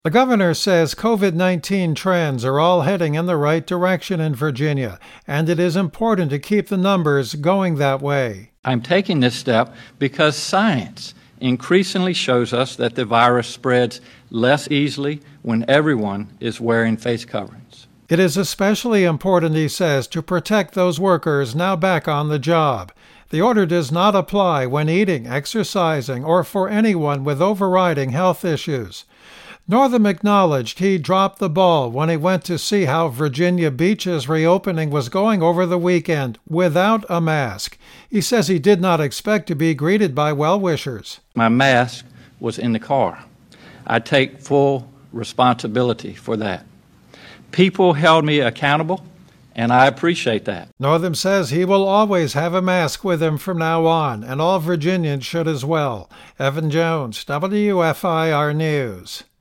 The governor says COVID-19 trends are all heading in the right direction in Virginia, and it is important to keep the numbers going that way. I'm taking this step because science increasingly shows us that the virus spreads less easily when everyone is wearing face coverings. It is especially important, he says, to protect those workers now back on the job. The order does not apply when eating, exercising, or for anyone with overriding health issues. Northam acknowledged he dropped the ball when he went to see how Virginia Beach's reopening was going over the weekend without a mask. He says he did not expect to be greeted by well-wishers. My mask was in the car. I take full responsibility for that. People held me accountable, and I appreciate that. Northam says he will always have a mask with him from now on, and all Virginians should as well. Evan Jones, WFIR News.